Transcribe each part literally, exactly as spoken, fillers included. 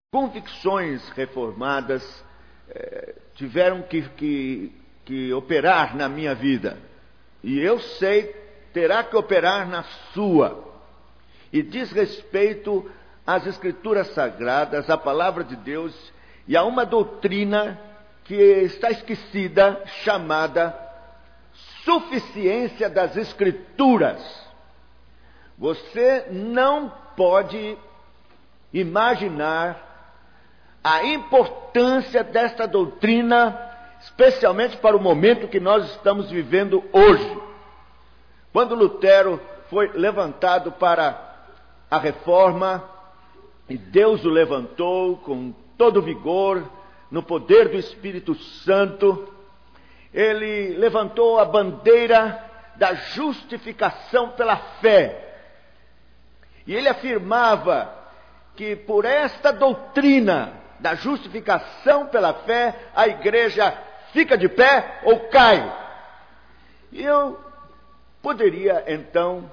convicções reformadas eh, tiveram que, que, que operar na minha vida. E eu sei, terá que operar na sua. E diz respeito às Escrituras Sagradas, à Palavra de Deus e a uma doutrina que está esquecida, chamada suficiência das Escrituras. Você não pode imaginar a importância desta doutrina, especialmente para o momento que nós estamos vivendo hoje. Quando Lutero foi levantado para a reforma, e Deus o levantou com todo vigor, no poder do Espírito Santo, ele levantou a bandeira da justificação pela fé. E ele afirmava que por esta doutrina da justificação pela fé, a igreja fica de pé ou cai. E eu poderia, então,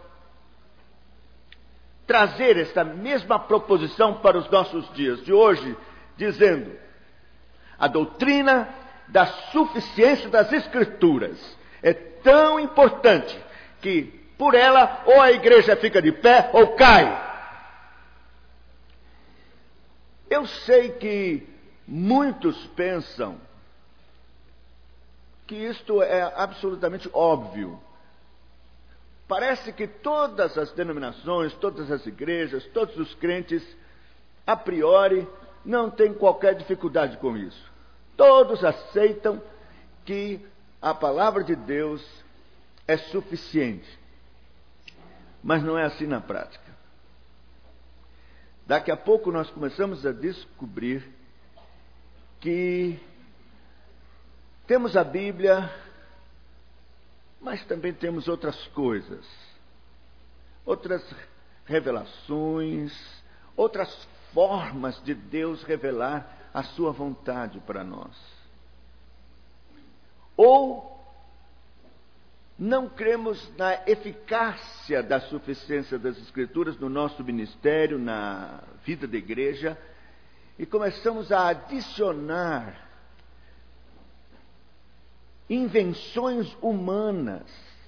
trazer esta mesma proposição para os nossos dias de hoje, dizendo: a doutrina da suficiência das Escrituras é tão importante que por ela ou a igreja fica de pé ou cai. Eu sei que muitos pensam que isto é absolutamente óbvio. Parece que todas as denominações, todas as igrejas, todos os crentes, a priori, não têm qualquer dificuldade com isso. Todos aceitam que a palavra de Deus é suficiente. Mas não é assim na prática. Daqui a pouco nós começamos a descobrir que temos a Bíblia, mas também temos outras coisas, outras revelações, outras formas de Deus revelar a sua vontade para nós. Ou não cremos na eficácia da suficiência das Escrituras no nosso ministério, na vida da igreja, e começamos a adicionar invenções humanas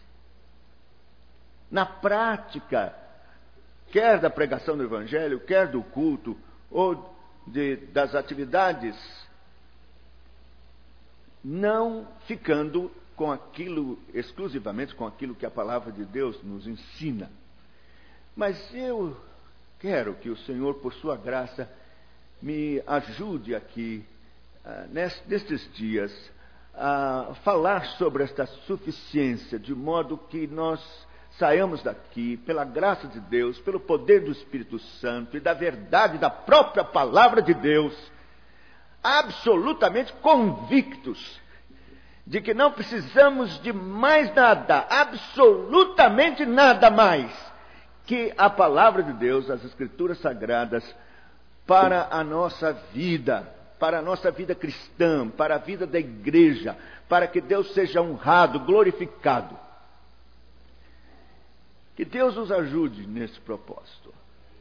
na prática, quer da pregação do Evangelho, quer do culto, ou de, das atividades, não ficando com aquilo, exclusivamente com aquilo que a palavra de Deus nos ensina. Mas eu quero que o Senhor, por sua graça, me ajude aqui, uh, nestes dias, a falar sobre esta suficiência, de modo que nós saiamos daqui, pela graça de Deus, pelo poder do Espírito Santo e da verdade da própria palavra de Deus, absolutamente convictos de que não precisamos de mais nada, absolutamente nada mais, que a palavra de Deus, as Escrituras Sagradas, para a nossa vida, para a nossa vida cristã, para a vida da igreja, para que Deus seja honrado, glorificado. Que Deus nos ajude nesse propósito.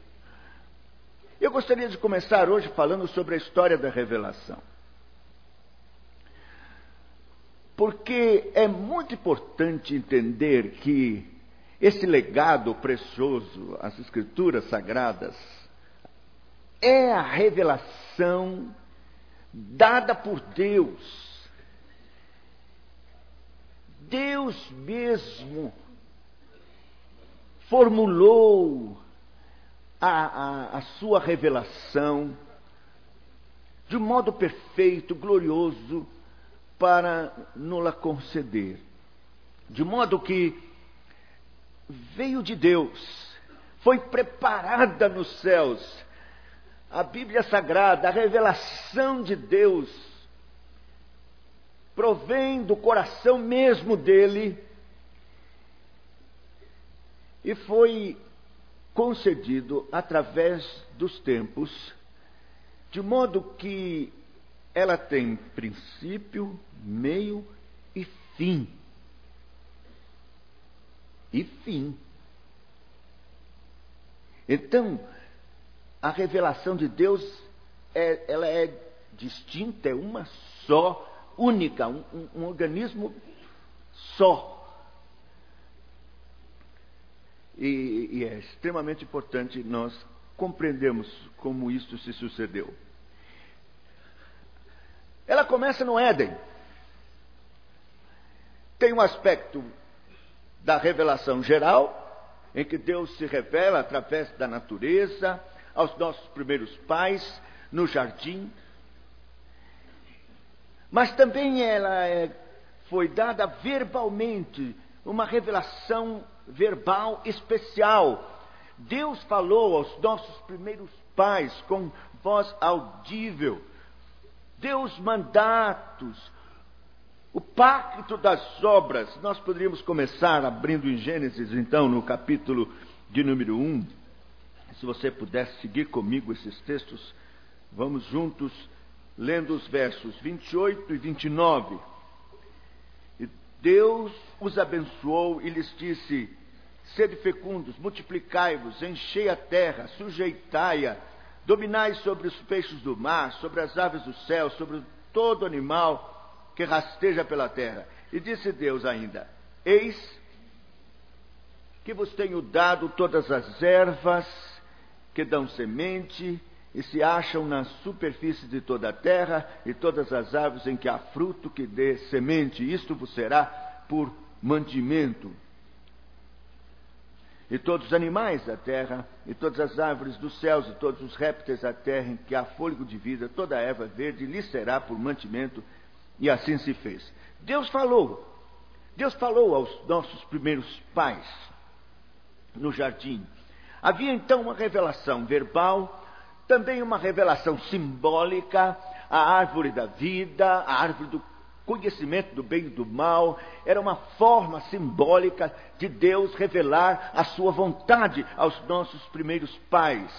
Eu gostaria de começar hoje falando sobre a história da revelação. Porque é muito importante entender que esse legado precioso, as Escrituras Sagradas, é a revelação dada por Deus. Deus mesmo formulou a, a, a sua revelação de um modo perfeito, glorioso, para nos-la conceder. De modo que veio de Deus, foi preparada nos céus. A Bíblia Sagrada, a revelação de Deus, provém do coração mesmo dele e foi concedido através dos tempos, de modo que ela tem princípio, meio e fim. E fim. Então, a revelação de Deus é, ela é distinta, é uma só, única, um, um, um organismo só. E, e é extremamente importante nós compreendermos como isso se sucedeu. Ela começa no Éden. Tem um aspecto da revelação geral, em que Deus se revela através da natureza, aos nossos primeiros pais, no jardim. Mas também ela é, foi dada verbalmente, uma revelação verbal especial. Deus falou aos nossos primeiros pais com voz audível, deu os mandatos, o pacto das obras. Nós poderíamos começar abrindo em Gênesis, então, no capítulo de número um. Se você pudesse seguir comigo esses textos, vamos juntos lendo os versos vinte e oito e vinte e nove. E Deus os abençoou e lhes disse: sede fecundos, multiplicai-vos, enchei a terra, sujeitai-a, dominai sobre os peixes do mar, sobre as aves do céu, sobre todo animal que rasteja pela terra. E disse Deus ainda: eis que vos tenho dado todas as ervas que dão semente e se acham na superfície de toda a terra, e todas as aves em que há fruto que dê semente. Isto vos será por mantimento. E todos os animais da terra, e todas as árvores dos céus, e todos os répteis da terra em que há fôlego de vida, toda a erva verde lhe será por mantimento. E assim se fez. Deus falou. Deus falou aos nossos primeiros pais no jardim. Havia então uma revelação verbal, também uma revelação simbólica. A árvore da vida, a árvore do conhecimento do bem e do mal, era uma forma simbólica de Deus revelar a sua vontade aos nossos primeiros pais.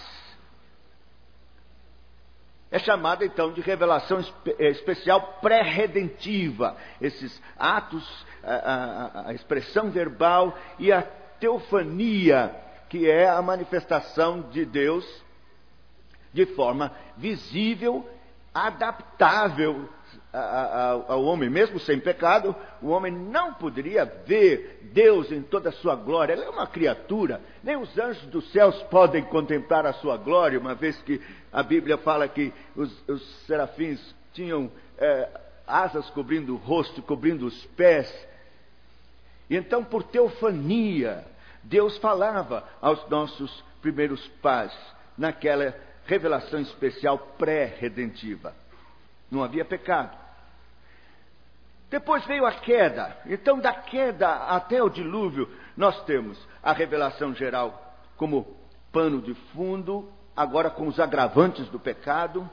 É chamada então de revelação espe- especial pré-redentiva. Esses atos, a, a, a expressão verbal e a teofania, que é a manifestação de Deus de forma visível, adaptável a, a, ao homem. Mesmo sem pecado, o homem não poderia ver Deus em toda a sua glória. Ele é uma criatura. Nem os anjos dos céus podem contemplar a sua glória, uma vez que a Bíblia fala que os, os serafins tinham é, asas cobrindo o rosto, cobrindo os pés. E então, por teofania, Deus falava aos nossos primeiros pais, naquela revelação especial pré-redentiva. Não havia pecado. Depois veio a queda. Então, da queda até o dilúvio, nós temos a revelação geral como pano de fundo, agora com os agravantes do pecado.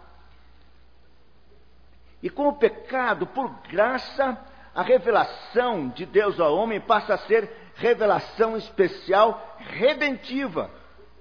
E com o pecado, por graça, a revelação de Deus ao homem passa a ser revelação especial redentiva.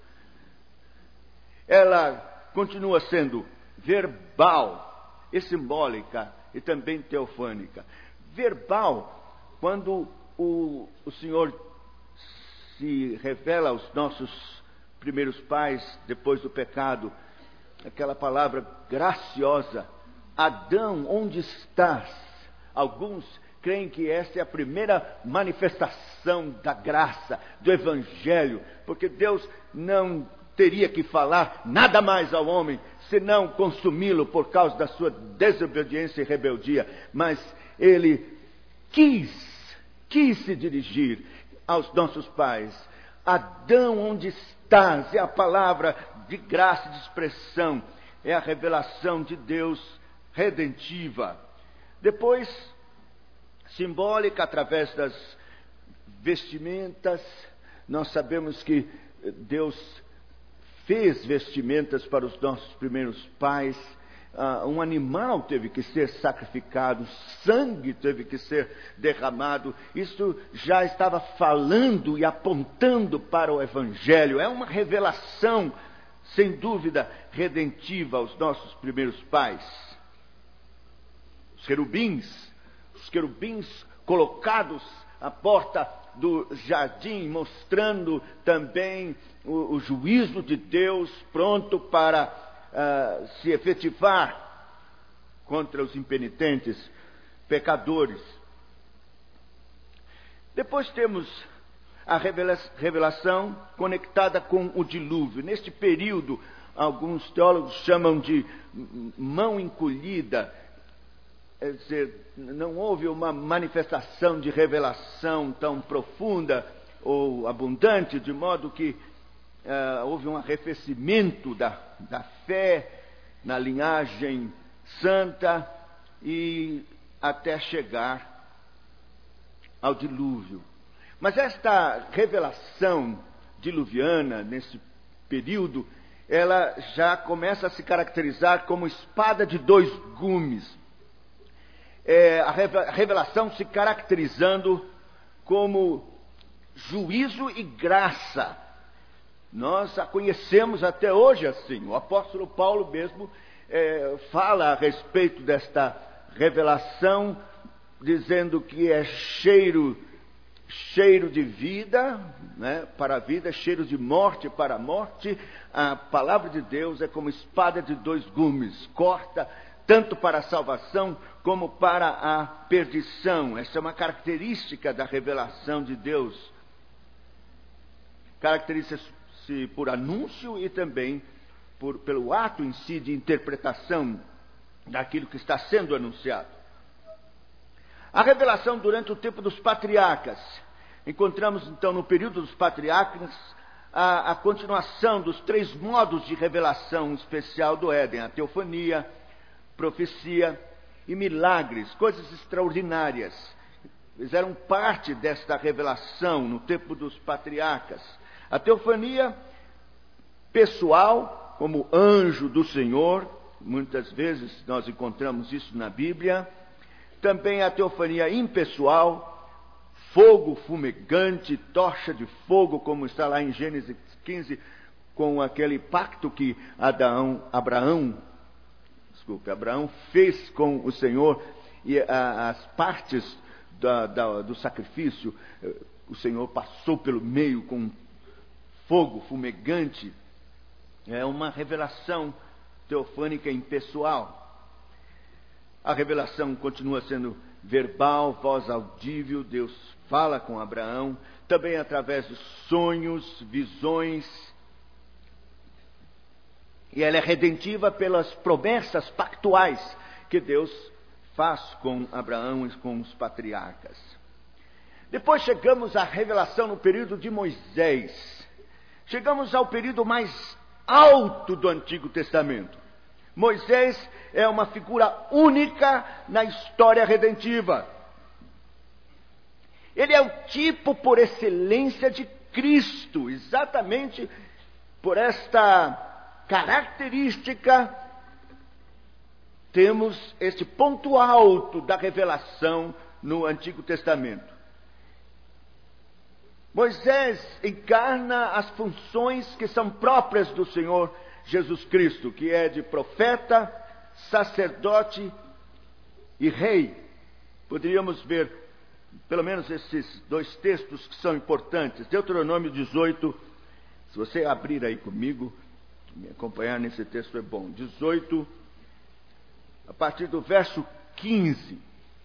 Ela continua sendo verbal e simbólica e também teofânica. Verbal, quando o, o Senhor se revela aos nossos primeiros pais depois do pecado, aquela palavra graciosa: Adão, onde estás? Alguns creem que essa é a primeira manifestação da graça, do Evangelho, porque Deus não teria que falar nada mais ao homem, senão consumi-lo por causa da sua desobediência e rebeldia. Mas Ele quis, quis se dirigir aos nossos pais. Adão, onde estás? É a palavra de graça, de expressão, é a revelação de Deus redentiva. Depois, simbólica, através das vestimentas. Nós sabemos que Deus fez vestimentas para os nossos primeiros pais. Uh, um animal teve que ser sacrificado, sangue teve que ser derramado. Isso já estava falando e apontando para o Evangelho. É uma revelação, sem dúvida, redentiva aos nossos primeiros pais. Os querubins, os querubins colocados à porta do jardim, mostrando também o, o juízo de Deus pronto para uh, se efetivar contra os impenitentes, pecadores. Depois temos a revelação conectada com o dilúvio. Neste período, alguns teólogos chamam de mão encolhida. Quer dizer, não houve uma manifestação de revelação tão profunda ou abundante, de modo que uh, houve um arrefecimento da, da fé na linhagem santa e até chegar ao dilúvio. Mas esta revelação diluviana, nesse período, ela já começa a se caracterizar como espada de dois gumes. É, a revelação se caracterizando como juízo e graça. Nós a conhecemos até hoje assim. O apóstolo Paulo mesmo é, fala a respeito desta revelação, dizendo que é cheiro, cheiro de vida, né, para a vida, cheiro de morte para a morte. A palavra de Deus é como espada de dois gumes, corta tanto para a salvação como para a perdição. Essa é uma característica da revelação de Deus. Caracteriza-se por anúncio e também por, pelo ato em si de interpretação daquilo que está sendo anunciado. A revelação durante o tempo dos patriarcas. Encontramos então no período dos patriarcas a, a continuação dos três modos de revelação especial do Éden: a teofania, profecia e milagres, coisas extraordinárias. Fizeram parte desta revelação no tempo dos patriarcas. A teofania pessoal, como anjo do Senhor, muitas vezes nós encontramos isso na Bíblia. Também a teofania impessoal, fogo fumegante, tocha de fogo, como está lá em Gênesis quinze, com aquele pacto que Adão, Abraão, desculpe, Abraão fez com o Senhor, e a, as partes da, da, do sacrifício, o Senhor passou pelo meio com fogo fumegante. É uma revelação teofânica impessoal. A revelação continua sendo verbal, voz audível. Deus fala com Abraão, também através dos sonhos, visões. E ela é redentiva pelas promessas pactuais que Deus faz com Abraão e com os patriarcas. Depois chegamos à revelação no período de Moisés. Chegamos ao período mais alto do Antigo Testamento. Moisés é uma figura única na história redentiva. Ele é o tipo por excelência de Cristo, exatamente por esta característica, temos este ponto alto da revelação no Antigo Testamento. Moisés encarna as funções que são próprias do Senhor Jesus Cristo, que é de profeta, sacerdote e rei. Poderíamos ver pelo menos esses dois textos que são importantes. Deuteronômio dezoito, se você abrir aí comigo, me acompanhar nesse texto é bom. dezoito, a partir do verso quinze.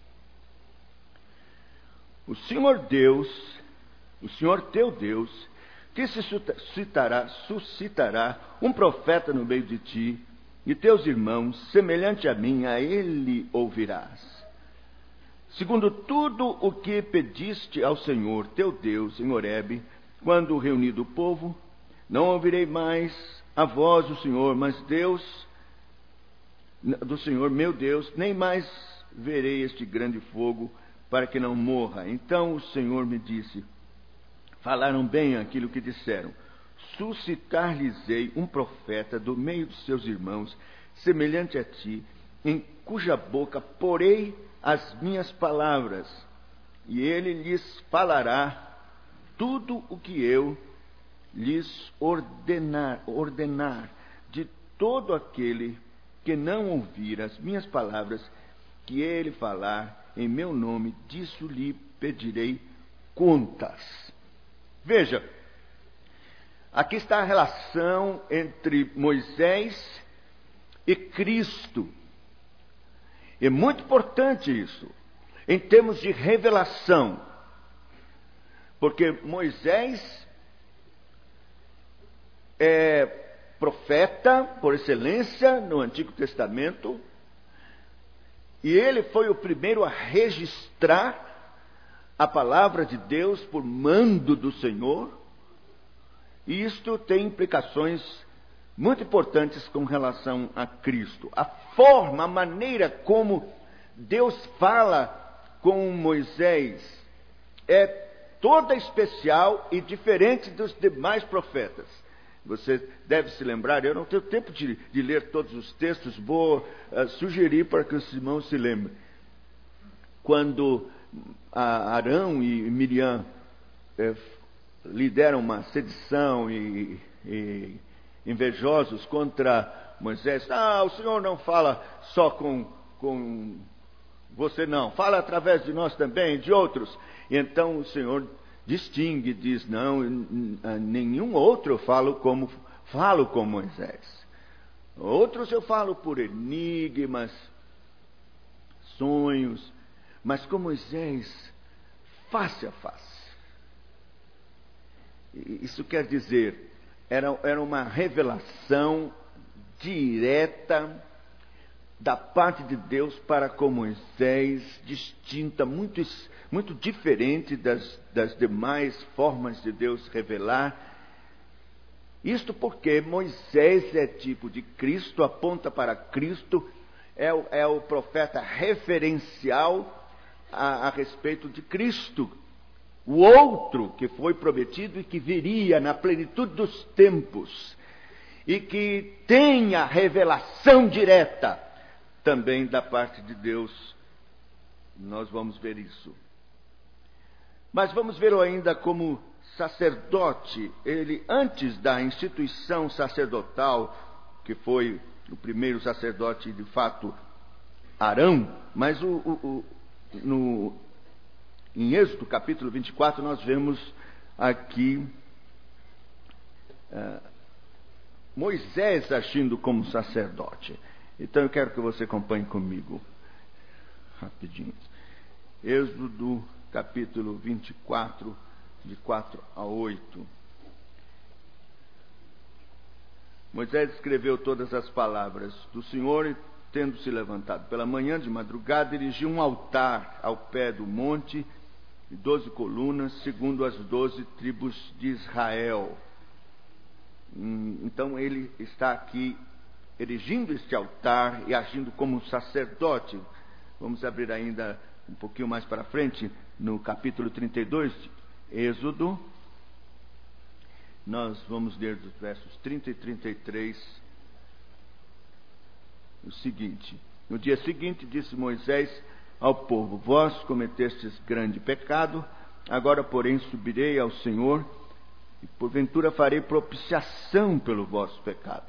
O Senhor Deus, o Senhor teu Deus, que se suscitará, suscitará um profeta no meio de ti, e teus irmãos, semelhante a mim, a ele ouvirás. Segundo tudo o que pediste ao Senhor teu Deus em Horebe, quando reunido o povo, não ouvirei mais a voz do Senhor, mas Deus, do Senhor meu Deus, nem mais verei este grande fogo, para que não morra. Então o Senhor me disse: falaram bem aquilo que disseram. Suscitar-lhes-ei um profeta do meio dos seus irmãos, semelhante a ti, em cuja boca porei as minhas palavras, e ele lhes falará tudo o que eu lhes ordenar, ordenar. De todo aquele que não ouvir as minhas palavras, que ele falar em meu nome, disso lhe pedirei contas. Veja, aqui está a relação entre Moisés e Cristo. É muito importante isso, em termos de revelação, porque Moisés é profeta por excelência no Antigo Testamento, e ele foi o primeiro a registrar a palavra de Deus por mando do Senhor, e isto tem implicações muito importantes com relação a Cristo. A forma, a maneira como Deus fala com Moisés é toda especial e diferente dos demais profetas. Você deve se lembrar, eu não tenho tempo de, de ler todos os textos, vou uh, sugerir para que os irmãos se lembrem. Quando a Arão e Miriam eh, lideram uma sedição e, e invejosos contra Moisés, ah, o Senhor não fala só com, com você não, fala através de nós também, de outros. E então o Senhor distingue, diz, não, nenhum outro eu falo como falo com Moisés. Outros eu falo por enigmas, sonhos, mas com Moisés, face a face. Isso quer dizer, era, era uma revelação direta da parte de Deus para com Moisés, distinta, muito, muito diferente das, das demais formas de Deus revelar. Isto porque Moisés é tipo de Cristo, aponta para Cristo, é o, é o profeta referencial a, a respeito de Cristo, o outro que foi prometido e que viria na plenitude dos tempos, e que tem a revelação direta também da parte de Deus. Nós vamos ver isso. Mas vamos ver ainda como sacerdote. Ele, antes da instituição sacerdotal, que foi o primeiro sacerdote de fato, Arão, mas o, o, o, no, em Êxodo capítulo vinte e quatro nós vemos aqui uh, Moisés agindo como sacerdote. Então eu quero que você acompanhe comigo rapidinho. Êxodo capítulo vinte e quatro, de quatro a oito. Moisés escreveu todas as palavras do Senhor e, tendo se levantado pela manhã de madrugada, erigiu um altar ao pé do monte, de doze colunas, segundo as doze tribos de Israel. Então ele está aqui erigindo este altar e agindo como sacerdote. Vamos abrir ainda um pouquinho mais para frente, no capítulo trinta e dois, Êxodo. Nós vamos ler dos versos trinta e trinta e três o seguinte: no dia seguinte disse Moisés ao povo: vós cometestes grande pecado, agora porém subirei ao Senhor, e porventura farei propiciação pelo vosso pecado.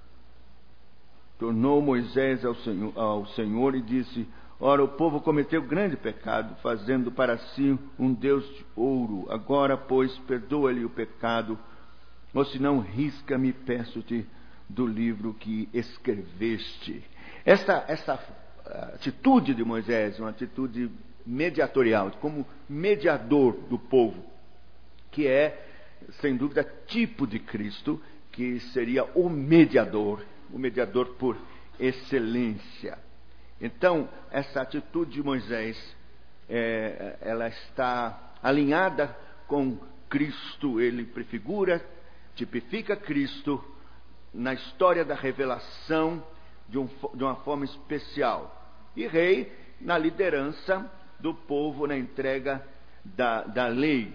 Tornou Moisés ao Senhor, ao Senhor e disse: ora, o povo cometeu grande pecado, fazendo para si um Deus de ouro. Agora, pois, perdoa-lhe o pecado, ou se não, risca-me, peço-te, do livro que escreveste. Esta, esta atitude de Moisés, uma atitude mediatorial, como mediador do povo, que é, sem dúvida, tipo de Cristo, que seria o mediador, o mediador por excelência. Então, essa atitude de Moisés, é, ela está alinhada com Cristo. Ele prefigura, tipifica Cristo na história da revelação de, um, de uma forma especial. E rei na liderança do povo, na entrega da, da lei.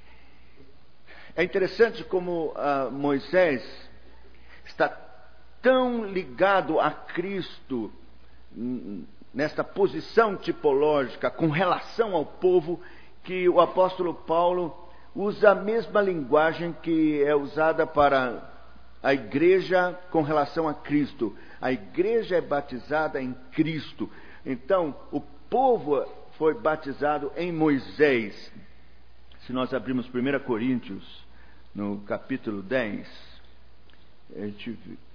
É interessante como uh, Moisés está tão ligado a Cristo nesta posição tipológica com relação ao povo, que o apóstolo Paulo usa a mesma linguagem que é usada para a igreja com relação a Cristo. A igreja é batizada em Cristo. Então, o povo foi batizado em Moisés. Se nós abrirmos primeira Coríntios, no capítulo dez, a gente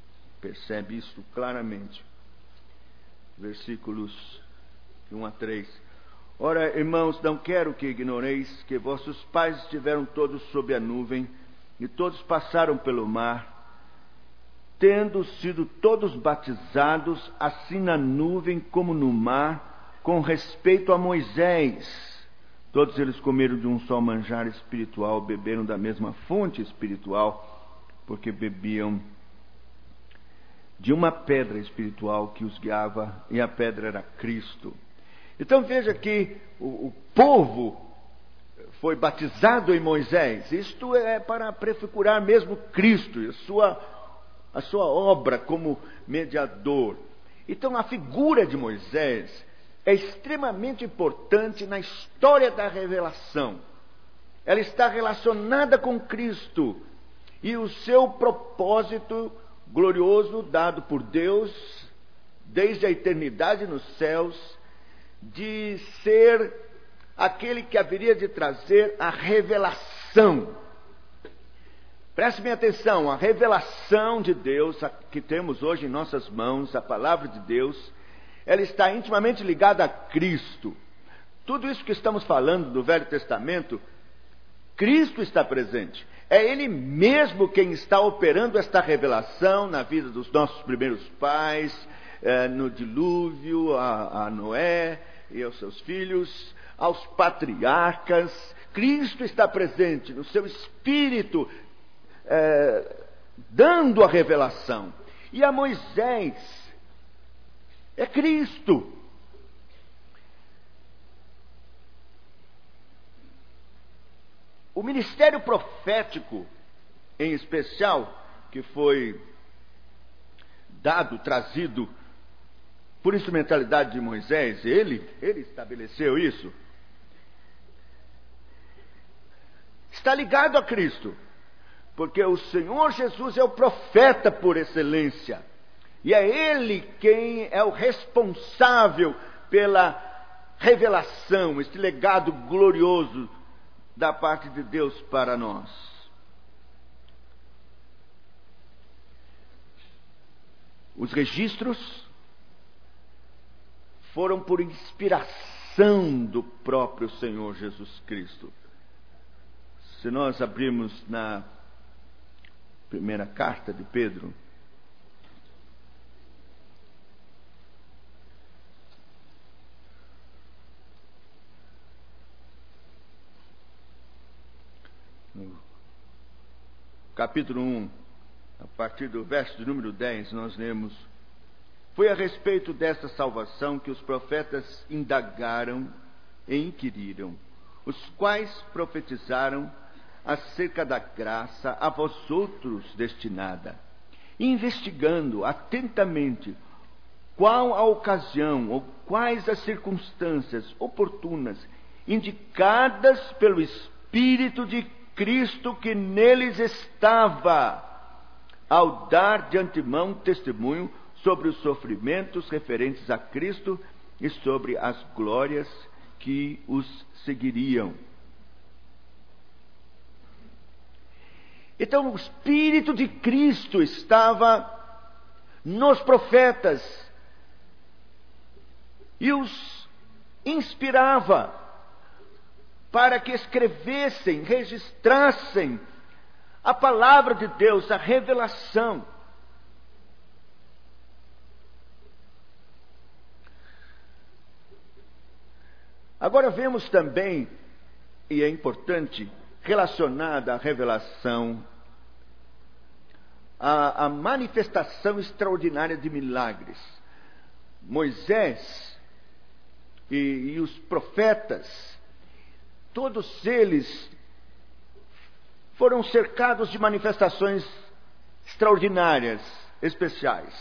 percebe isso claramente. Versículos um a três. Ora, irmãos, não quero que ignoreis que vossos pais estiveram todos sob a nuvem, e todos passaram pelo mar, tendo sido todos batizados, assim na nuvem como no mar, com respeito a Moisés. Todos eles comeram de um só manjar espiritual, beberam da mesma fonte espiritual, porque bebiam de uma pedra espiritual que os guiava, e a pedra era Cristo. Então veja que o, o povo foi batizado em Moisés. Isto é para prefigurar mesmo Cristo e a sua, a sua obra como mediador. Então a figura de Moisés é extremamente importante na história da revelação. Ela está relacionada com Cristo e o seu propósito glorioso dado por Deus desde a eternidade nos céus, de ser aquele que haveria de trazer a revelação. Preste bem atenção, a revelação de Deus a que temos hoje em nossas mãos, a palavra de Deus, ela está intimamente ligada a Cristo. Tudo isso que estamos falando do Velho Testamento, Cristo está presente. É Ele mesmo quem está operando esta revelação na vida dos nossos primeiros pais, eh, no dilúvio, a, a Noé e aos seus filhos, aos patriarcas. Cristo está presente no seu espírito, eh, dando a revelação. E a Moisés é Cristo. O ministério profético, em especial, que foi dado, trazido por instrumentalidade de Moisés, ele, ele estabeleceu isso, está ligado a Cristo, porque o Senhor Jesus é o profeta por excelência. E é Ele quem é o responsável pela revelação, este legado glorioso da parte de Deus para nós. Os registros foram por inspiração do próprio Senhor Jesus Cristo. Se nós abrirmos na primeira carta de Pedro, no capítulo um, a partir do verso de número dez, nós lemos: foi a respeito desta salvação que os profetas indagaram e inquiriram, os quais profetizaram acerca da graça a vós outros destinada, investigando atentamente qual a ocasião ou quais as circunstâncias oportunas indicadas pelo Espírito de Cristo que neles estava, ao dar de antemão testemunho sobre os sofrimentos referentes a Cristo e sobre as glórias que os seguiriam. Então o Espírito de Cristo estava nos profetas e os inspirava para que escrevessem, registrassem a palavra de Deus, a revelação. Agora vemos também, e é importante, relacionada à revelação, a, a manifestação extraordinária de milagres. Moisés e, e os profetas, todos eles foram cercados de manifestações extraordinárias, especiais.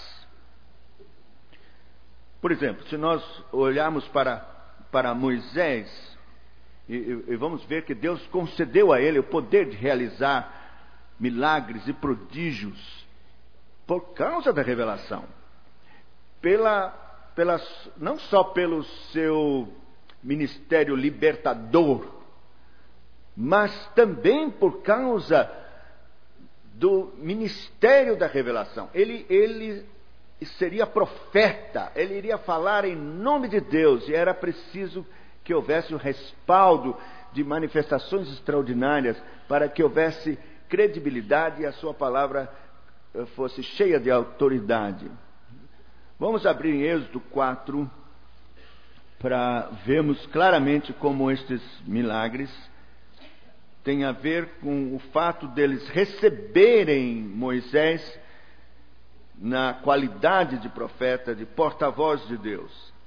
Por exemplo, se nós olharmos para, para Moisés, e, e vamos ver que Deus concedeu a ele o poder de realizar milagres e prodígios por causa da revelação. Pela, pela, não só pelo seu ministério libertador, mas também por causa do ministério da revelação. Ele, ele seria profeta, ele iria falar em nome de Deus, e era preciso que houvesse um respaldo de manifestações extraordinárias para que houvesse credibilidade e a sua palavra fosse cheia de autoridade. Vamos abrir em Êxodo quatro para vermos claramente como estes milagres têm a ver com o fato deles receberem Moisés na qualidade de profeta, de porta-voz de Deus.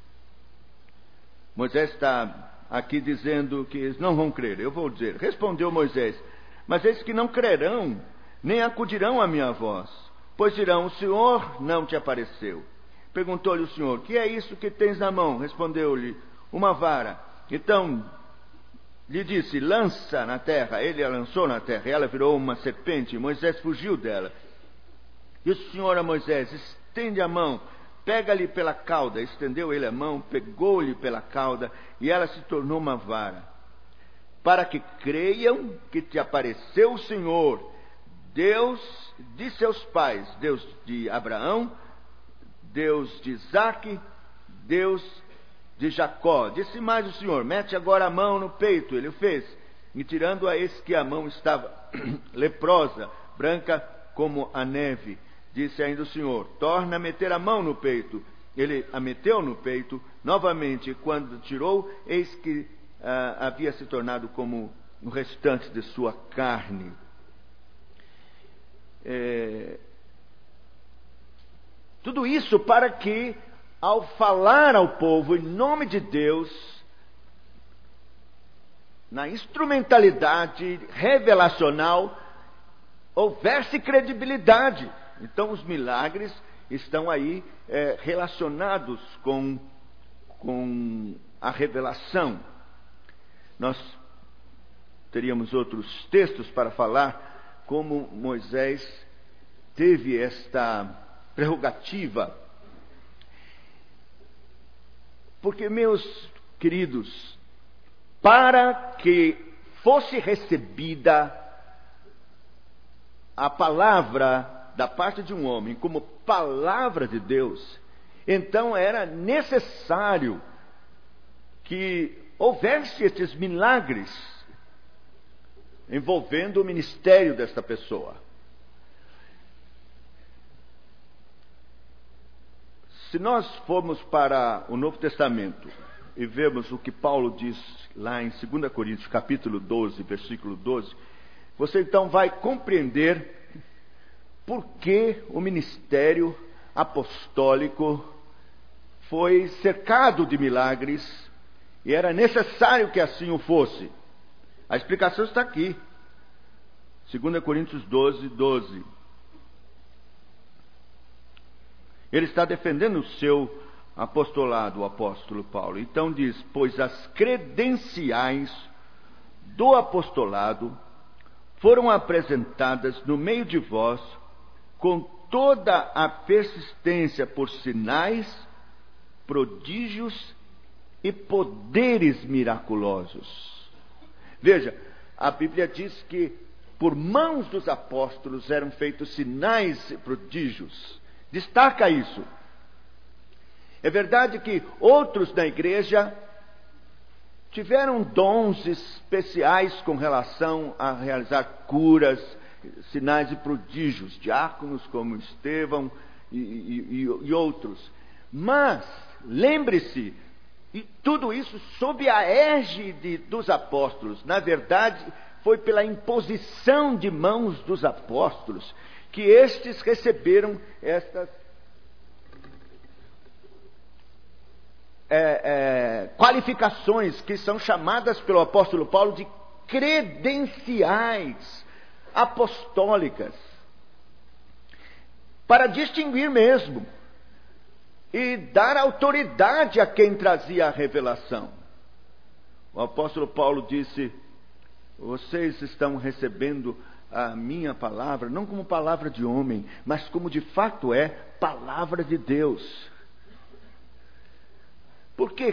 Moisés está aqui dizendo que eles não vão crer. Eu vou dizer, respondeu Moisés, mas eles que não crerão, nem acudirão à minha voz, pois dirão, o Senhor não te apareceu. Perguntou-lhe o Senhor, que é isso que tens na mão? Respondeu-lhe, uma vara. Então lhe disse, lança na terra. Ele a lançou na terra, e ela virou uma serpente, e Moisés fugiu dela. Disse o Senhor a Moisés, estende a mão, pega-lhe pela cauda. Estendeu ele a mão, pegou-lhe pela cauda, e ela se tornou uma vara. Para que creiam que te apareceu o Senhor, Deus de seus pais, Deus de Abraão, Deus de Isaque, Deus de Jacó. Disse mais o Senhor, mete agora a mão no peito. Ele o fez, e tirando a eis que a mão estava leprosa, branca como a neve. Disse ainda o Senhor, torna a meter a mão no peito. Ele a meteu no peito novamente, e quando tirou, eis que ah, havia se tornado como o restante de sua carne. É... Tudo isso para que, ao falar ao povo em nome de Deus, na instrumentalidade revelacional, houvesse credibilidade. Então os milagres estão aí é, relacionados com, com a revelação. Nós teríamos outros textos para falar como Moisés teve esta prerrogativa. Porque, meus queridos, para que fosse recebida a palavra da parte de um homem como palavra de Deus, então era necessário que houvesse estes milagres envolvendo o ministério desta pessoa. Se nós formos para o Novo Testamento e vemos o que Paulo diz lá em dois Coríntios capítulo doze, versículo doze, você então vai compreender por que o ministério apostólico foi cercado de milagres e era necessário que assim o fosse. A explicação está aqui. dois Coríntios doze, doze. Ele está defendendo o seu apostolado, o apóstolo Paulo. Então diz, pois as credenciais do apostolado foram apresentadas no meio de vós com toda a persistência por sinais, prodígios e poderes miraculosos. Veja, a Bíblia diz que por mãos dos apóstolos eram feitos sinais e prodígios. Destaca isso. É verdade que outros da igreja tiveram dons especiais com relação a realizar curas, sinais e prodígios, diáconos como Estevão e, e, e outros. Mas, lembre-se, e tudo isso sob a égide dos apóstolos. Na verdade, foi pela imposição de mãos dos apóstolos que estes receberam estas é, é, qualificações que são chamadas pelo apóstolo Paulo de credenciais apostólicas, para distinguir mesmo e dar autoridade a quem trazia a revelação. O apóstolo Paulo disse, vocês estão recebendo a minha palavra, não como palavra de homem, mas como de fato é palavra de Deus. Por que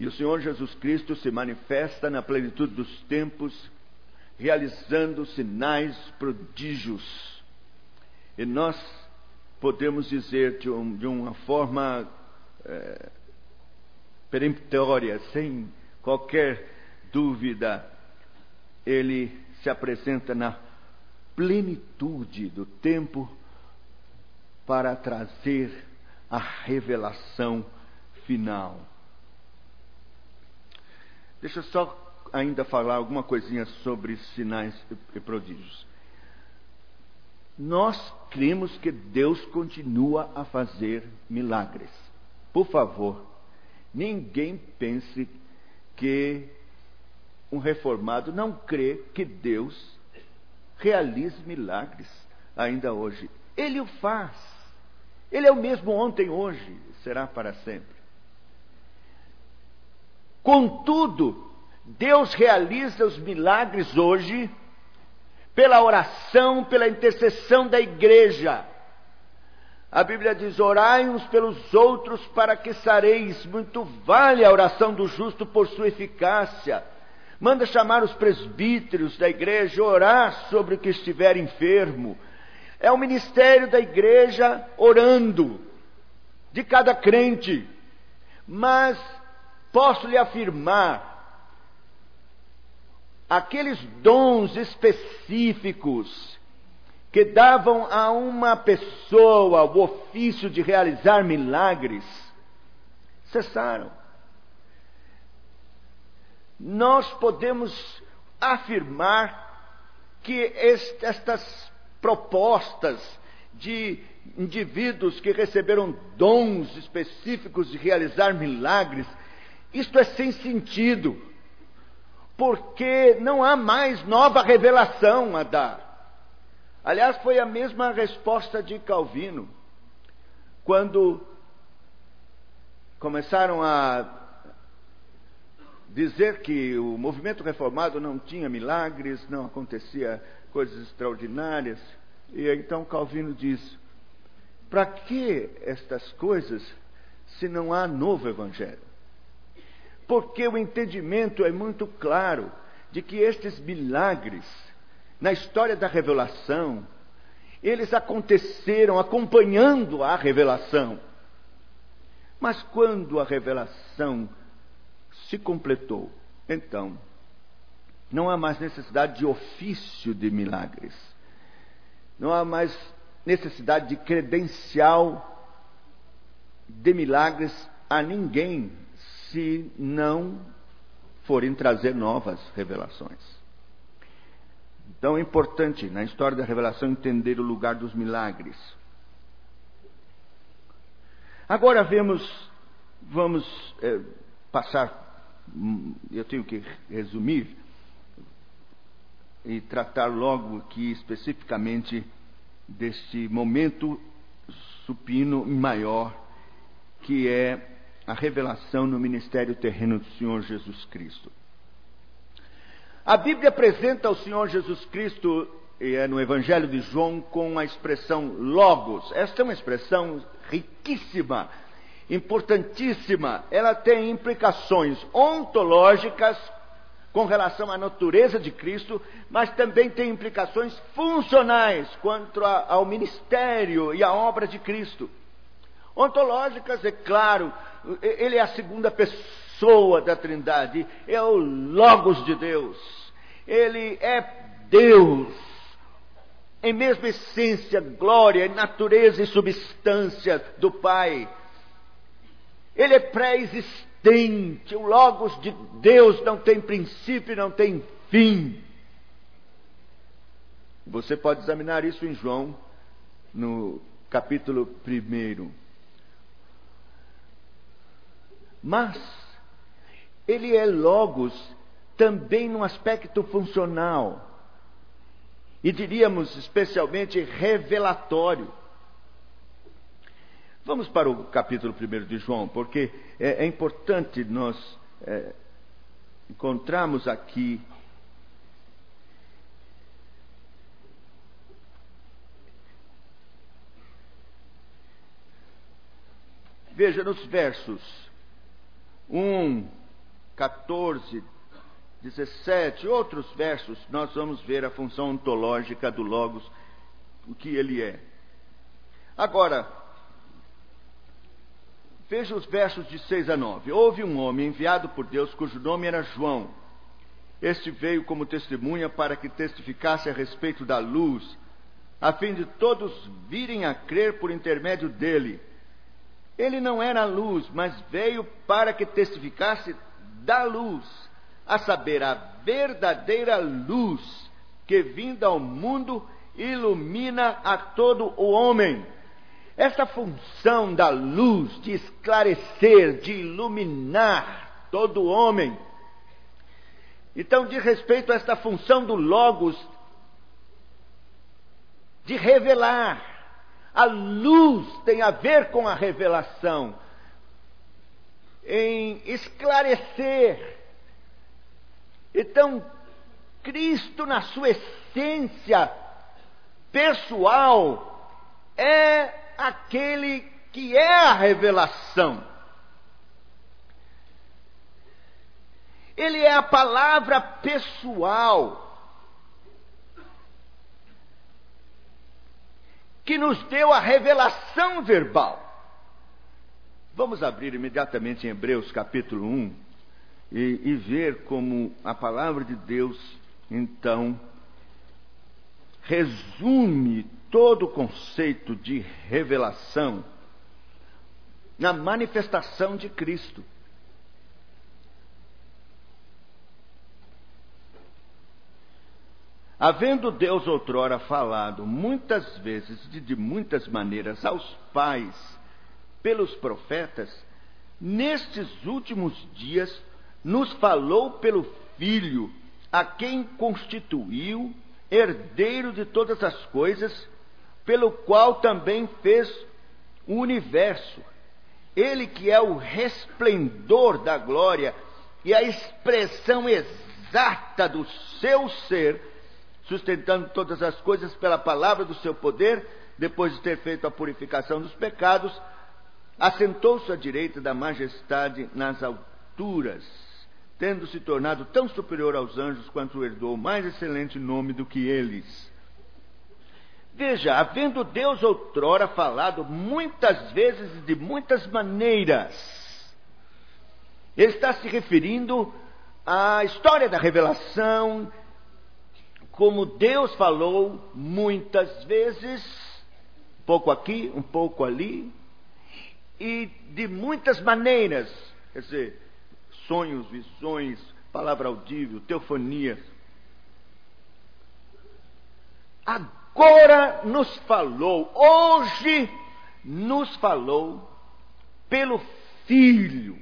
E o Senhor Jesus Cristo se manifesta na plenitude dos tempos, realizando sinais, prodígios. E nós podemos dizer de, um, de uma forma é, peremptória, sem qualquer dúvida, ele se apresenta na plenitude do tempo para trazer a revelação final. Deixa eu só ainda falar alguma coisinha sobre sinais e prodígios. Nós cremos que Deus continua a fazer milagres. Por favor, ninguém pense que um reformado não crê que Deus realize milagres ainda hoje. Ele o faz. Ele é o mesmo ontem, hoje, será para sempre. Contudo, Deus realiza os milagres hoje pela oração, pela intercessão da igreja. A Bíblia diz: orai uns pelos outros para que sareis. Muito vale a oração do justo por sua eficácia. Manda chamar os presbíteros da igreja, orar sobre o que estiver enfermo. É o ministério da igreja orando, de cada crente. Mas posso lhe afirmar, aqueles dons específicos que davam a uma pessoa o ofício de realizar milagres, cessaram. Nós podemos afirmar que estas propostas de indivíduos que receberam dons específicos de realizar milagres, isto é sem sentido, porque não há mais nova revelação a dar. Aliás, foi a mesma resposta de Calvino, quando começaram a dizer que o movimento reformado não tinha milagres, não acontecia coisas extraordinárias. E então Calvino diz: para que estas coisas se não há novo evangelho? Porque o entendimento é muito claro de que estes milagres, na história da revelação, eles aconteceram acompanhando a revelação. Mas quando a revelação se completou, então não há mais necessidade de ofício de milagres. Não há mais necessidade de credencial de milagres a ninguém, se não forem trazer novas revelações. Então é importante, na história da revelação, entender o lugar dos milagres. Agora vemos, vamos é, passar, eu tenho que resumir, e tratar logo aqui especificamente deste momento supino maior, que é a revelação no ministério terreno do Senhor Jesus Cristo. A Bíblia apresenta o Senhor Jesus Cristo, e é no Evangelho de João, com a expressão logos. Esta é uma expressão riquíssima, importantíssima. Ela tem implicações ontológicas com relação à natureza de Cristo, mas também tem implicações funcionais quanto a, ao ministério e à obra de Cristo. Ontológicas, é claro, ele é a segunda pessoa da Trindade, é o Logos de Deus, ele é Deus, em mesma essência, glória, natureza e substância do Pai. Ele é pré-existente, o Logos de Deus não tem princípio, não tem fim. Você pode examinar isso em João, no capítulo primeiro. Mas ele é Logos também no aspecto funcional, e diríamos especialmente revelatório. Vamos para o capítulo primeiro de João, porque é, é importante nós é, encontrarmos aqui veja nos versos um quatorze, dezessete, outros versos, nós vamos ver a função ontológica do Logos, o que ele é. Agora, veja os versos de seis a nove. Houve um homem enviado por Deus, cujo nome era João. Este veio como testemunha para que testificasse a respeito da luz, a fim de todos virem a crer por intermédio dele. Ele não era a luz, mas veio para que testificasse da luz, a saber, a verdadeira luz que, vinda ao mundo, ilumina a todo o homem. Esta função da luz de esclarecer, de iluminar todo o homem, então diz respeito a esta função do Logos de revelar. A luz tem a ver com a revelação, em esclarecer. Então, Cristo, na sua essência pessoal, é aquele que é a revelação. Ele é a palavra pessoal que nos deu a revelação verbal. Vamos abrir imediatamente em Hebreus capítulo um e, e ver como a palavra de Deus, então, resume todo o conceito de revelação na manifestação de Cristo. Havendo Deus outrora falado muitas vezes e de muitas maneiras aos pais pelos profetas, nestes últimos dias nos falou pelo Filho, a quem constituiu herdeiro de todas as coisas, pelo qual também fez o universo. Ele que é o resplendor da glória e a expressão exata do seu ser, sustentando todas as coisas pela palavra do seu poder, depois de ter feito a purificação dos pecados, assentou-se à direita da majestade nas alturas, tendo se tornado tão superior aos anjos quanto herdou mais excelente nome do que eles. Veja, havendo Deus outrora falado muitas vezes e de muitas maneiras, ele está se referindo à história da revelação, como Deus falou muitas vezes, um pouco aqui, um pouco ali, e de muitas maneiras, quer dizer, sonhos, visões, palavra audível, teofania. Agora nos falou, hoje nos falou pelo Filho.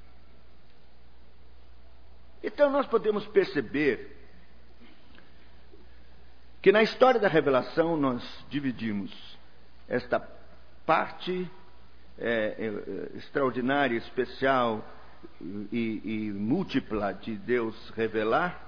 Então nós podemos perceber que na história da revelação nós dividimos esta parte é, é, extraordinária, especial e, e múltipla de Deus revelar,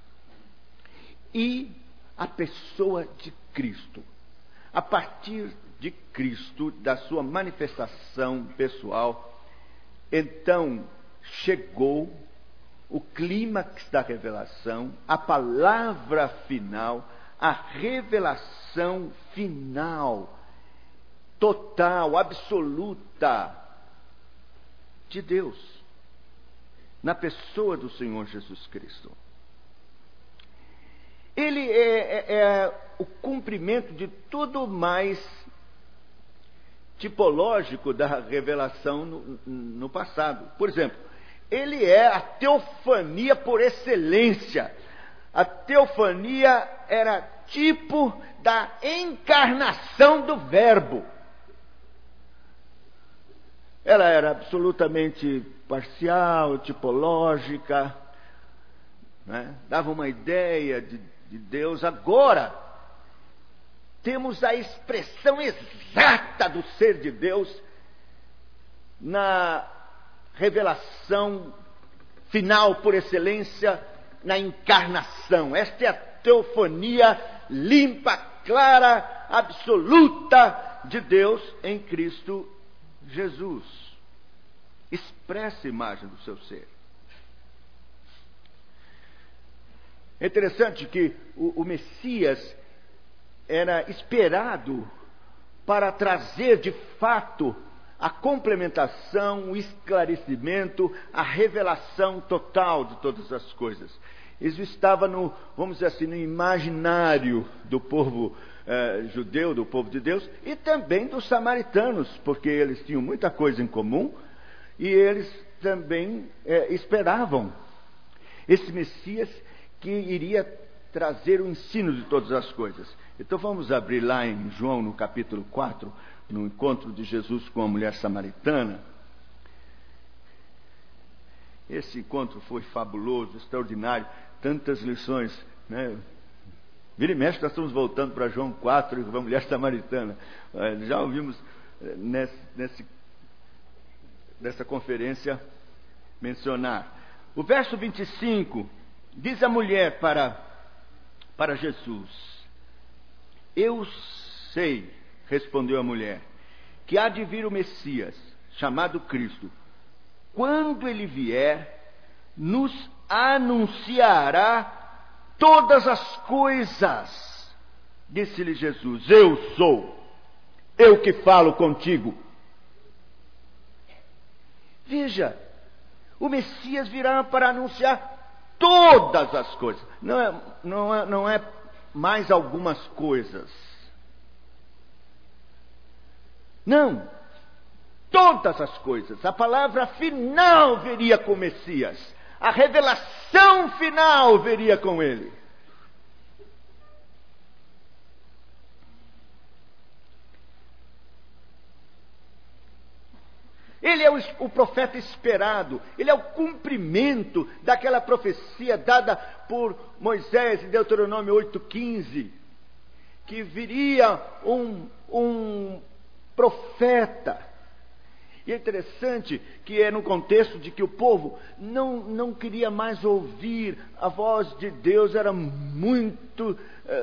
e a pessoa de Cristo. A partir de Cristo, da sua manifestação pessoal, então chegou o clímax da revelação, a palavra final, a revelação final, total, absoluta de Deus, na pessoa do Senhor Jesus Cristo. Ele é, é, é o cumprimento de tudo mais tipológico da revelação no, no passado. Por exemplo, ele é a teofania por excelência. A teofania era tipo da encarnação do Verbo. Ela era absolutamente parcial, tipológica, né? Dava uma ideia de, de Deus. Agora, temos a expressão exata do ser de Deus na revelação final por excelência, na encarnação. Esta é a teofania limpa, clara, absoluta de Deus em Cristo Jesus. Expressa a imagem do seu ser. É interessante que o, o Messias era esperado para trazer de fato a complementação, o esclarecimento, a revelação total de todas as coisas. Isso estava no, vamos dizer assim, no imaginário do povo eh, judeu, do povo de Deus, e também dos samaritanos, porque eles tinham muita coisa em comum, e eles também eh, esperavam esse Messias que iria trazer o ensino de todas as coisas. Então vamos abrir lá em João, no capítulo quatro, no encontro de Jesus com a mulher samaritana. Esse encontro foi fabuloso, extraordinário, tantas lições, né? Vira e mexe, nós estamos voltando para João quatro e com a mulher samaritana. Já ouvimos nesse, nesse, nessa conferência mencionar. O verso vinte e cinco, diz a mulher para, para Jesus: eu sei, respondeu a mulher, que há de vir o Messias, chamado Cristo. Quando ele vier, nos anunciará todas as coisas. Disse-lhe Jesus: eu sou, eu que falo contigo. Veja, o Messias virá para anunciar todas as coisas. Não é, não é, não é mais algumas coisas. Não, todas as coisas. A palavra final viria com o Messias. A revelação final viria com ele. Ele é o, o profeta esperado. Ele é o cumprimento daquela profecia dada por Moisés em Deuteronômio oito, quinze. Que viria um, um profeta. E é interessante que é no contexto de que o povo não, não queria mais ouvir a voz de Deus, era muito,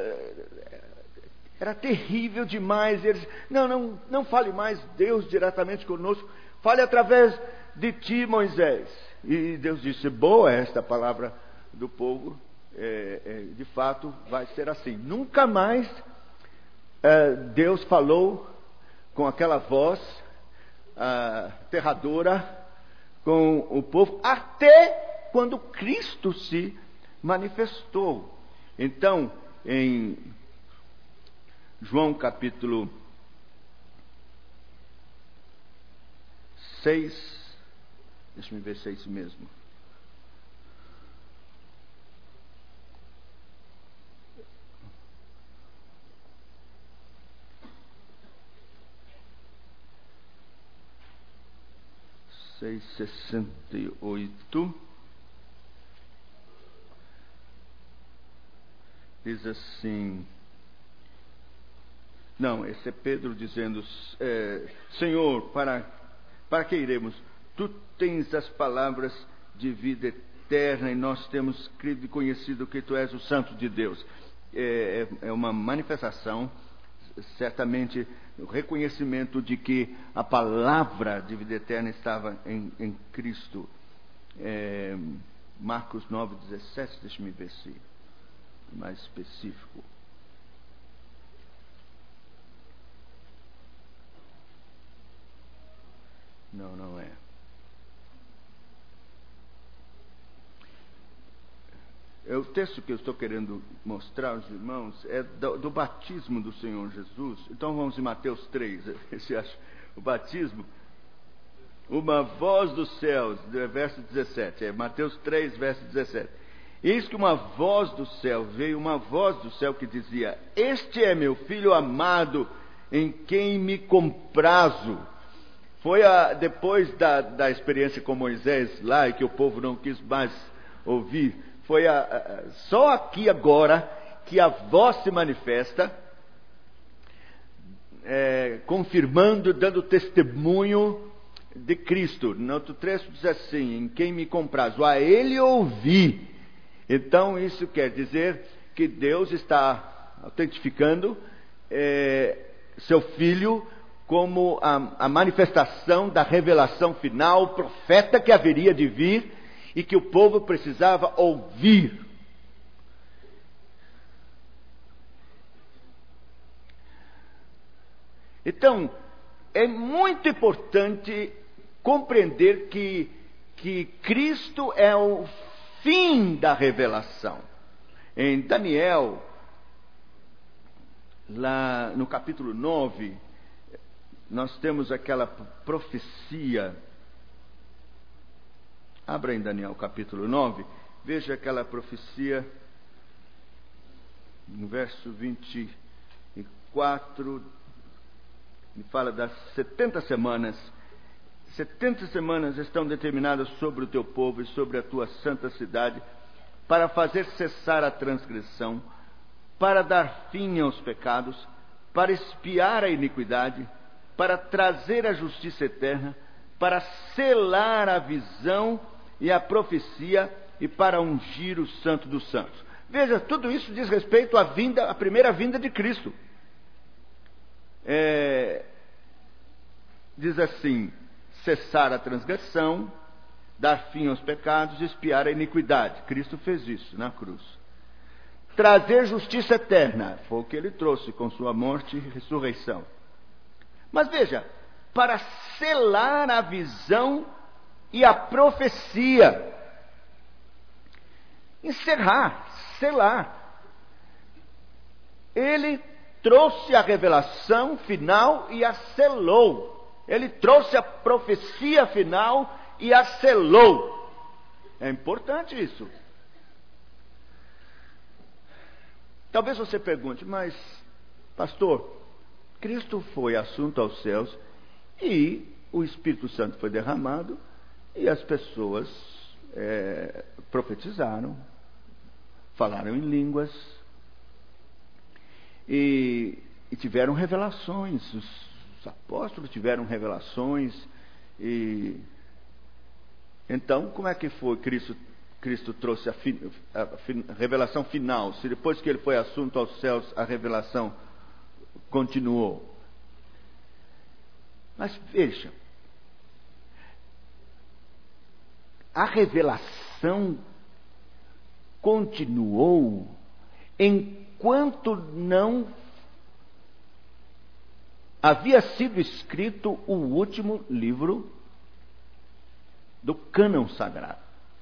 era terrível demais. Eles, não, não, não fale mais Deus diretamente conosco, fale através de ti, Moisés. E Deus disse: boa é esta palavra do povo, é, é, de fato vai ser assim. Nunca mais é, Deus falou com aquela voz uh, aterradora com o povo, até quando Cristo se manifestou. Então, em João capítulo seis, deixa eu ver se é isso mesmo. seis, sessenta e oito, diz assim, não, esse é Pedro dizendo, é, Senhor, para, para que iremos? Tu tens as palavras de vida eterna e nós temos crido e conhecido que Tu és o Santo de Deus. É, é uma manifestação, certamente, o reconhecimento de que a palavra de vida eterna estava em, em Cristo. É, Marcos nove, dezessete, deixa-me ver se é mais específico. Não, não é. É o texto que eu estou querendo mostrar aos irmãos é do, do batismo do Senhor Jesus. Então vamos em Mateus três, esse acho, o batismo. Uma voz dos céus, verso dezessete, é Mateus três, verso dezessete. Eis que uma voz do céu, veio uma voz do céu que dizia: este é meu filho amado, em quem me comprazo. Foi a, depois da, da experiência com Moisés lá, e que o povo não quis mais ouvir, foi a, a, só aqui agora que a voz se manifesta, é, confirmando, dando testemunho de Cristo. No outro trecho diz assim: em quem me comprazo, a ele ouvi. Então isso quer dizer que Deus está autentificando é, seu Filho como a, a manifestação da revelação final, o profeta que haveria de vir e que o povo precisava ouvir. Então, é muito importante compreender que, que Cristo é o fim da revelação. Em Daniel, lá no capítulo nove, nós temos aquela profecia. Abra em Daniel capítulo nove, veja aquela profecia, no verso vinte e quatro, ele fala das setenta semanas. setenta semanas estão determinadas sobre o teu povo e sobre a tua santa cidade, para fazer cessar a transgressão, para dar fim aos pecados, para expiar a iniquidade, para trazer a justiça eterna, para selar a visão e a profecia e para ungir o santo dos santos. Veja, tudo isso diz respeito à vinda, à primeira vinda de Cristo. É, diz assim: cessar a transgressão, dar fim aos pecados, expiar a iniquidade. Cristo fez isso na cruz. Trazer justiça eterna, foi o que ele trouxe com sua morte e ressurreição. Mas veja, para selar a visão e a profecia. Encerrar, selar. Ele trouxe a revelação final e a selou. Ele trouxe a profecia final e a selou. É importante isso. Talvez você pergunte, mas, pastor, Cristo foi assunto aos céus e o Espírito Santo foi derramado e as pessoas é, profetizaram, falaram em línguas e, e tiveram revelações. Os, os apóstolos tiveram revelações. E então, como é que foi Cristo? Cristo trouxe a, fi, a, a revelação final, se depois que ele foi assunto aos céus, a revelação continuou. Mas veja, a revelação continuou enquanto não havia sido escrito o último livro do cânon sagrado.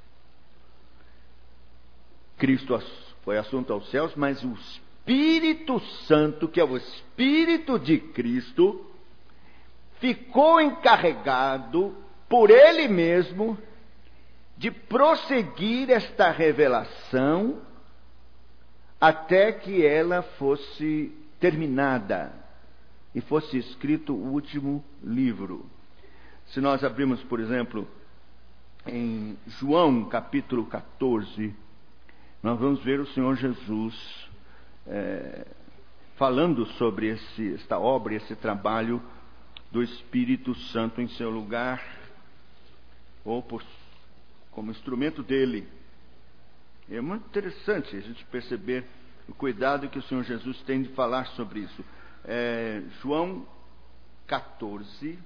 Cristo foi assunto aos céus, mas o Espírito Santo, que é o Espírito de Cristo, ficou encarregado por Ele mesmo de prosseguir esta revelação até que ela fosse terminada e fosse escrito o último livro. Se nós abrirmos, por exemplo, em João capítulo catorze, nós vamos ver o Senhor Jesus é, falando sobre esse, esta obra, esse trabalho do Espírito Santo em seu lugar, ou por, como instrumento dele. É muito interessante a gente perceber o cuidado que o Senhor Jesus tem de falar sobre isso. É, João catorze,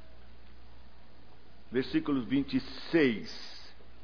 versículo vinte e seis.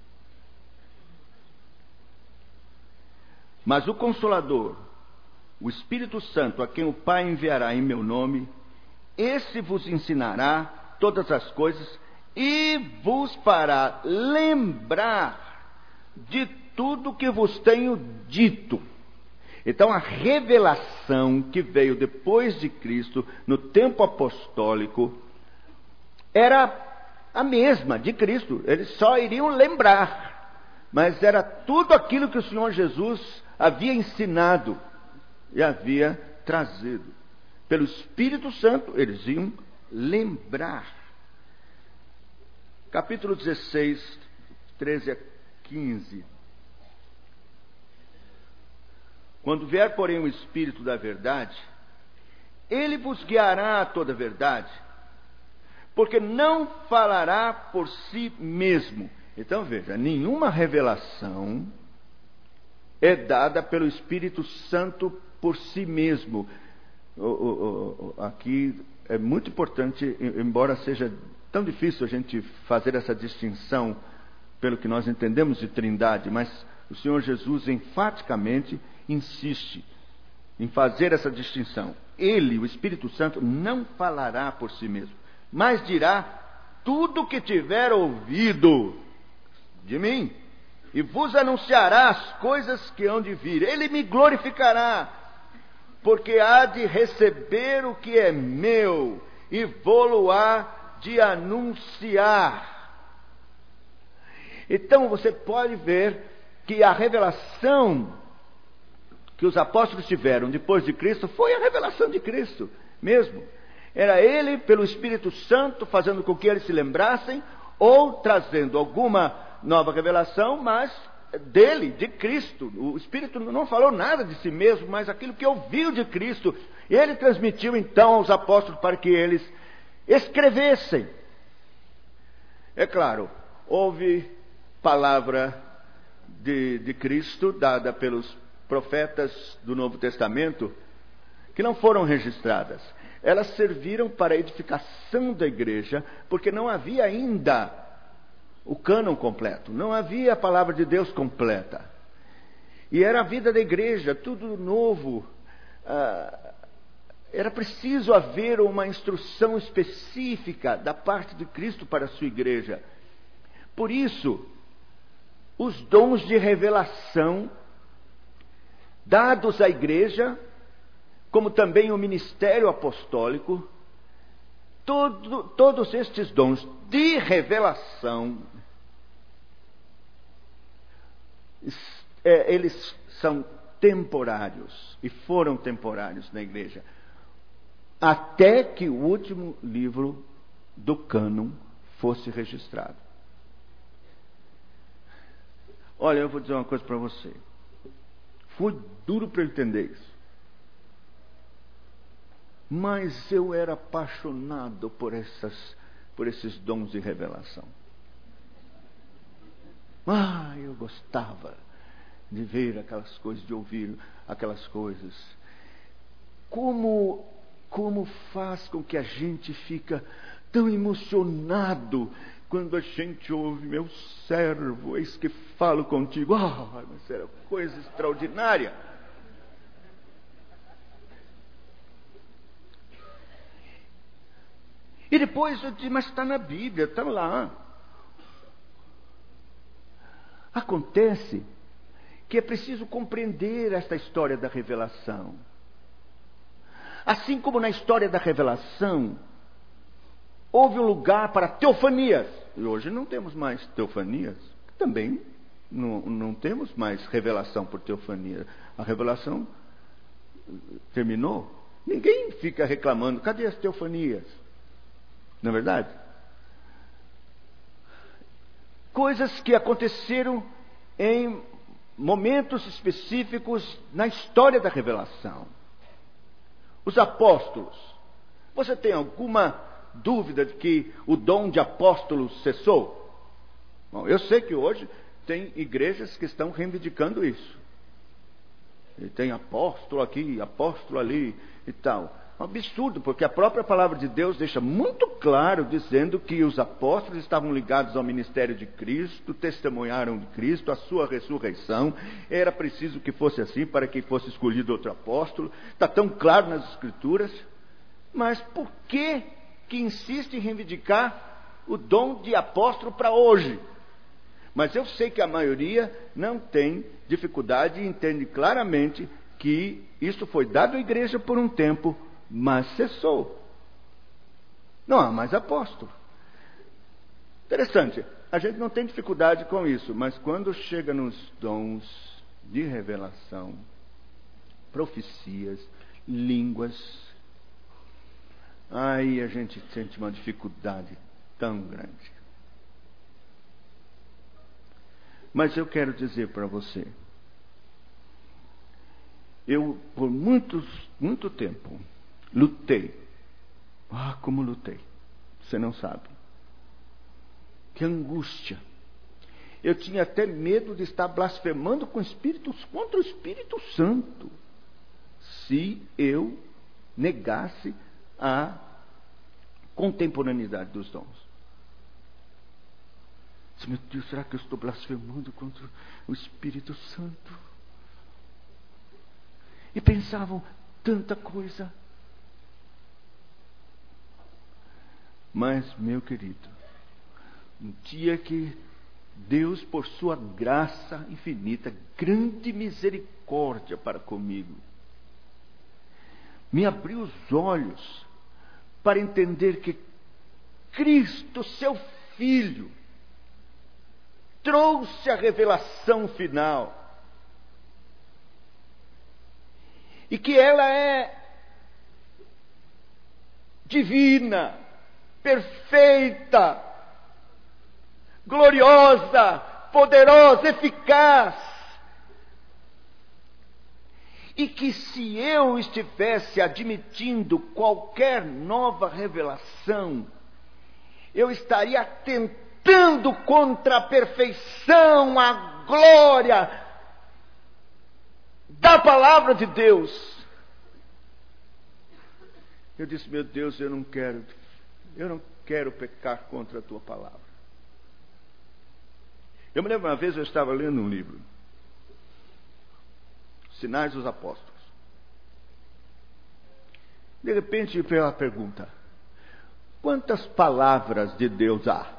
Mas o Consolador, o Espírito Santo, a quem o Pai enviará em meu nome, esse vos ensinará todas as coisas e vos fará lembrar de tudo que vos tenho dito. Então, a revelação que veio depois de Cristo, no tempo apostólico, era a mesma de Cristo. Eles só iriam lembrar, mas era tudo aquilo que o Senhor Jesus havia ensinado e havia trazido. Pelo Espírito Santo, eles iam lembrar. Capítulo dezesseis, treze a quinze. Quando vier, porém, o Espírito da verdade, ele vos guiará a toda a verdade, porque não falará por si mesmo. Então veja, nenhuma revelação é dada pelo Espírito Santo por si mesmo. O, o, o, aqui é muito importante, embora seja tão difícil a gente fazer essa distinção pelo que nós entendemos de Trindade, mas o Senhor Jesus enfaticamente insiste em fazer essa distinção. ele, o Espírito Santo, não falará por si mesmo, mas dirá tudo o que tiver ouvido de mim, e vos anunciará as coisas que hão de vir. Ele me glorificará, porque há de receber o que é meu, e vou-lo há de anunciar. Então você pode ver que a revelação que os apóstolos tiveram depois de Cristo foi a revelação de Cristo mesmo. Era Ele, pelo Espírito Santo, fazendo com que eles se lembrassem, ou trazendo alguma nova revelação, mas dele, de Cristo. O Espírito não falou nada de si mesmo, mas aquilo que ouviu de Cristo. Ele transmitiu então aos apóstolos para que eles escrevessem. É claro, houve palavra de, de Cristo dada pelos profetas do Novo Testamento que não foram registradas. Elas serviram para a edificação da igreja, porque não havia ainda o cânon completo, não havia a palavra de Deus completa. E era a vida da igreja, tudo novo. Ah, era preciso haver uma instrução específica da parte de Cristo para a sua igreja. Por isso, os dons de revelação dados à igreja, como também o ministério apostólico, todo, todos estes dons de revelação, é, eles são temporários, e foram temporários na igreja, até que o último livro do cânon fosse registrado. Olha, eu vou dizer uma coisa para você. Foi duro para eu entender isso. Mas eu era apaixonado por, essas, por esses dons de revelação. Ah, eu gostava de ver aquelas coisas, de ouvir aquelas coisas. Como, como faz com que a gente fica tão emocionado quando a gente ouve: meu servo, eis que falo contigo. Ah, mas era coisa extraordinária. E depois eu disse: mas está na Bíblia, está lá. Acontece que é preciso compreender esta história da revelação. Assim como na história da revelação houve um lugar para teofanias, e hoje não temos mais teofanias, também não, não temos mais revelação por teofania. A revelação terminou. Ninguém fica reclamando: cadê as teofanias? Não é verdade? Coisas que aconteceram em momentos específicos na história da revelação. Os apóstolos. Você tem alguma dúvida de que o dom de apóstolo cessou? Bom, eu sei que hoje tem igrejas que estão reivindicando isso. E tem apóstolo aqui, apóstolo ali e tal. Um absurdo, porque a própria palavra de Deus deixa muito claro, dizendo que os apóstolos estavam ligados ao ministério de Cristo, testemunharam de Cristo, a sua ressurreição. Era preciso que fosse assim para que fosse escolhido outro apóstolo. Está tão claro nas Escrituras. Mas por que que insiste em reivindicar o dom de apóstolo para hoje? Mas eu sei que a maioria não tem dificuldade e entende claramente que isso foi dado à igreja por um tempo, mas cessou. Não há mais apóstolo. Interessante, a gente não tem dificuldade com isso, mas quando chega nos dons de revelação, profecias, línguas, aí a gente sente uma dificuldade tão grande. Mas eu quero dizer para você, eu por muitos, muito tempo lutei. Ah, como lutei. Você não sabe. Que angústia. Eu tinha até medo de estar blasfemando com espíritos contra o Espírito Santo, se eu negasse a contemporaneidade dos dons. Meu Deus, será que eu estou blasfemando contra o Espírito Santo? E pensavam tanta coisa. Mas, meu querido, um dia que Deus, por sua graça infinita, grande misericórdia para comigo, me abriu os olhos para entender que Cristo, seu Filho, trouxe a revelação final. E que ela é divina, perfeita, gloriosa, poderosa, eficaz. E que se eu estivesse admitindo qualquer nova revelação, eu estaria atentando contra a perfeição, a glória da palavra de Deus. Eu disse, meu Deus, eu não quero, eu não quero pecar contra a tua palavra. Eu me lembro uma vez, eu estava lendo um livro, Sinais dos Apóstolos. De repente veio a pergunta: quantas palavras de Deus há?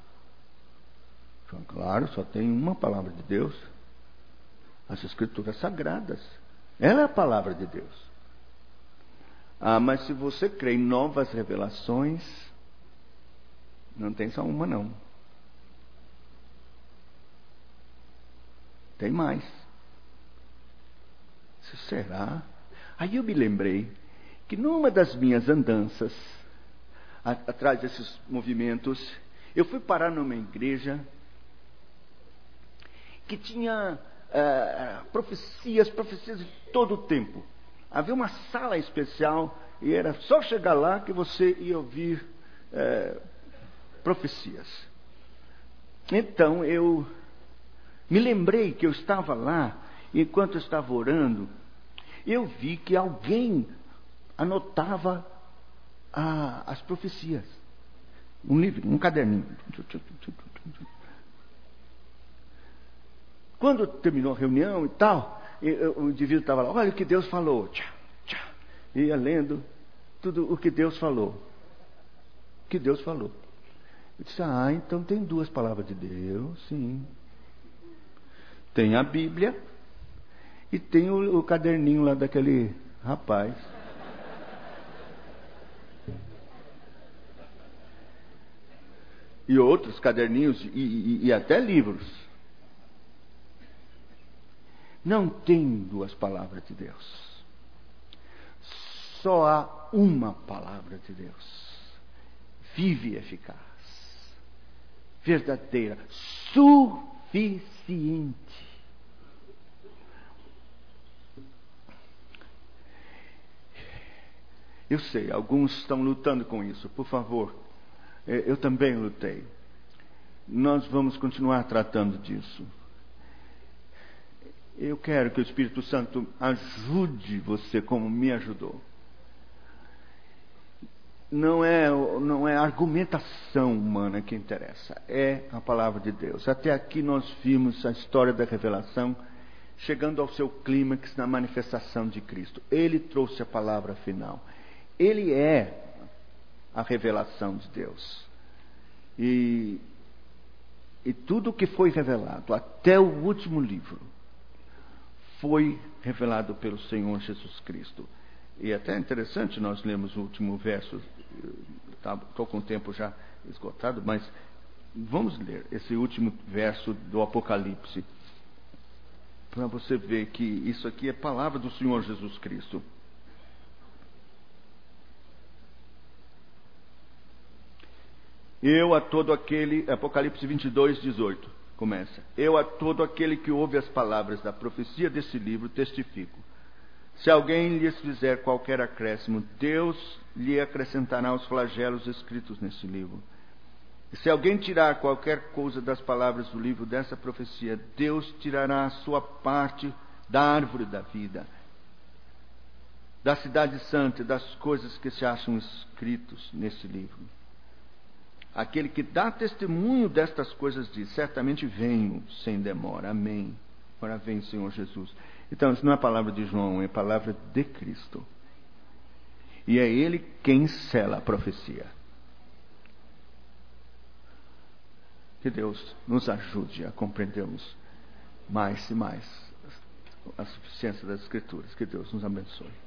Claro, só tem uma palavra de Deus. As Escrituras Sagradas. Ela é a palavra de Deus. Ah, mas se você crê em novas revelações, não tem só uma, não. Tem mais. Isso será? Aí eu me lembrei que numa das minhas andanças, a, atrás desses movimentos, eu fui parar numa igreja que tinha uh, profecias, profecias de todo o tempo. Havia uma sala especial e era só chegar lá que você ia ouvir uh, profecias. Então eu me lembrei que eu estava lá, e enquanto eu estava orando, eu vi que alguém anotava a, as profecias. Um livro, um caderninho. Quando terminou a reunião e tal, o indivíduo estava lá, olha o que Deus falou. Tchá, tchá, ia lendo tudo o que Deus falou. O que Deus falou. Eu disse, ah, então tem duas palavras de Deus, sim. Tem a Bíblia e tem o, o caderninho lá daquele rapaz. E outros caderninhos e, e, e até livros. Não tem duas palavras de Deus. Só há uma palavra de Deus. Vive e eficaz. Verdadeira. Suficiente. Eu sei, alguns estão lutando com isso. Por favor, eu também lutei. Nós vamos continuar tratando disso. Eu quero que o Espírito Santo ajude você como me ajudou. Não é, não é a argumentação humana que interessa, é a palavra de Deus. Até aqui nós vimos a história da revelação chegando ao seu clímax na manifestação de Cristo. Ele trouxe a palavra final. Ele é a revelação de Deus. E, e tudo o que foi revelado, até o último livro, foi revelado pelo Senhor Jesus Cristo. E até é interessante, nós lemos o último verso, estou com o tempo já esgotado, mas vamos ler esse último verso do Apocalipse, para você ver que isso aqui é palavra do Senhor Jesus Cristo. Eu a todo aquele, Apocalipse vinte e dois, dezoito, começa. Eu a todo aquele que ouve as palavras da profecia desse livro testifico. Se alguém lhes fizer qualquer acréscimo, Deus lhe acrescentará os flagelos escritos nesse livro. E se alguém tirar qualquer coisa das palavras do livro dessa profecia, Deus tirará a sua parte da árvore da vida, da cidade santa e das coisas que se acham escritos nesse livro. Aquele que dá testemunho destas coisas diz, certamente venho sem demora. Amém. Ora vem, Senhor Jesus. Então, isso não é palavra de João, é palavra de Cristo. E é Ele quem sela a profecia. Que Deus nos ajude a compreendermos mais e mais a suficiência das Escrituras. Que Deus nos abençoe.